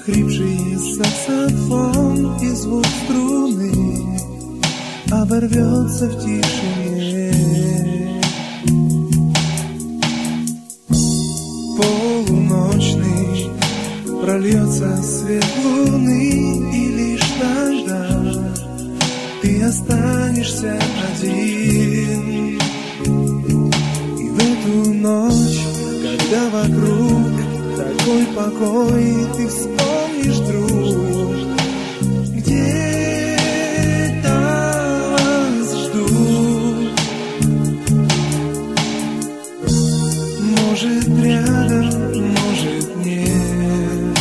Охрипший саксофон и звук струны оборвется в тишине. Полуночный прольется свет луны, и лишь тогда ты останешься один. И в эту ночь, когда вокруг такой покой, ты вспомнишь, друг, где-то вас ждут. Может, рядом, может, нет.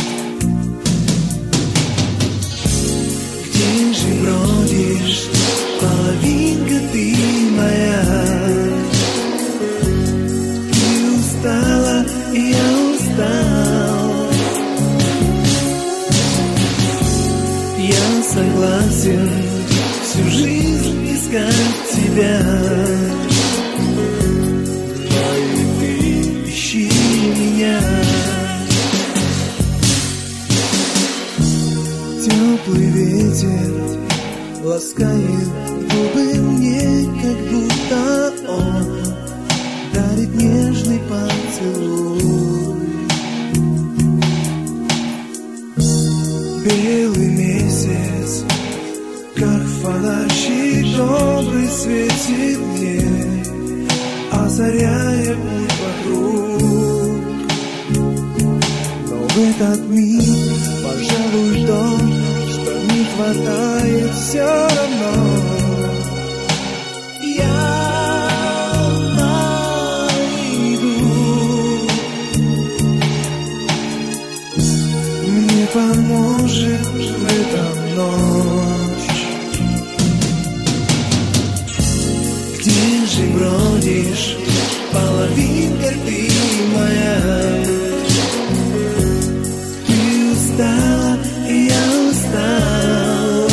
Где же бродишь, половинка ты моя? Ты устала, и я устал. Я согласен всю жизнь искать тебя, но и ты ищи меня. Теплый ветер ласкает губы мне, как будто он дарит нежный поцелуй. Белый месяц, как фонарщик добрый, светит мне, озаряя путь вокруг. Но в этот миг, пожалуй, то, что не хватает, все равно поможет в эту ночь. Где же бродишь, половинка ты моя? Ты устала, и я устал.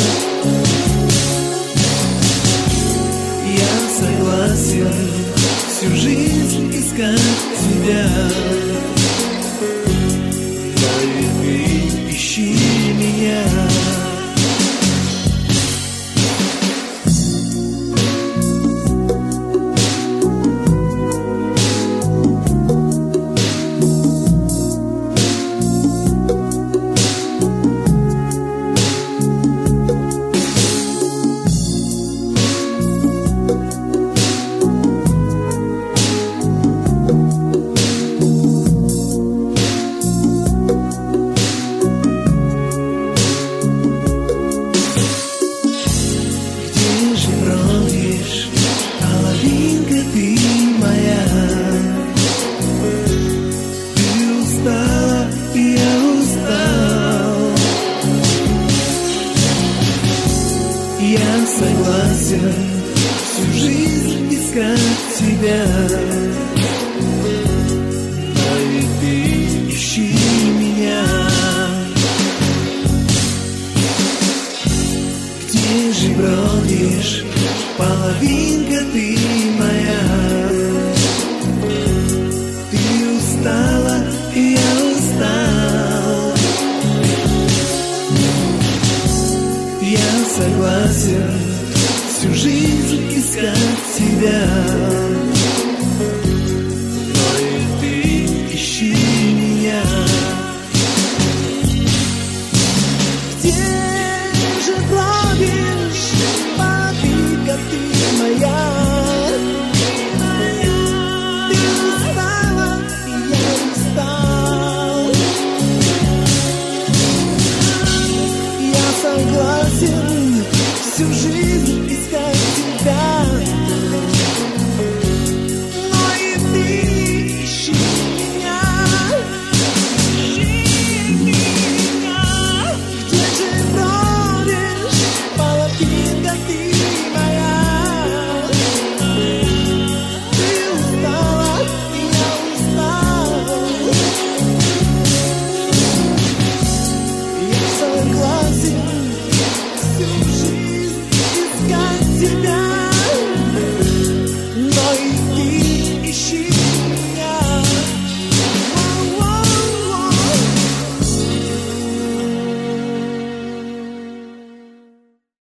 Я согласен всю жизнь искать тебя, но и ты ищи меня. Я согласен всю жизнь искать тебя, но и ты ищи меня. Где же бродишь, половинка ты моя? Ты устала, и я устал. Я согласен всю жизнь искать тебя.